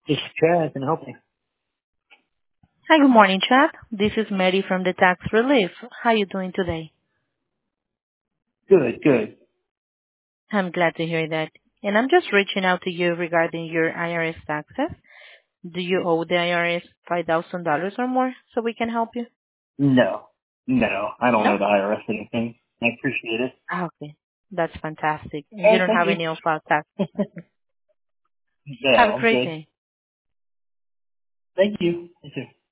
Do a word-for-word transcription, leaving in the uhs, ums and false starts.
This is Chad. Can I help you? Hi, good morning, Chad. This is Mary from the Tax Relief. How are you doing today? Good, good. I'm glad to hear that. And I'm just reaching out to you regarding your I R S taxes. Do you owe the I R S five thousand dollars or more so we can help you? No, no, I don't No? owe the I R S anything. I appreciate it. Ah, okay. That's fantastic. And you Oh, don't thank have you. any of our tax. Have No, a I'm great good. day. Thank you. You too.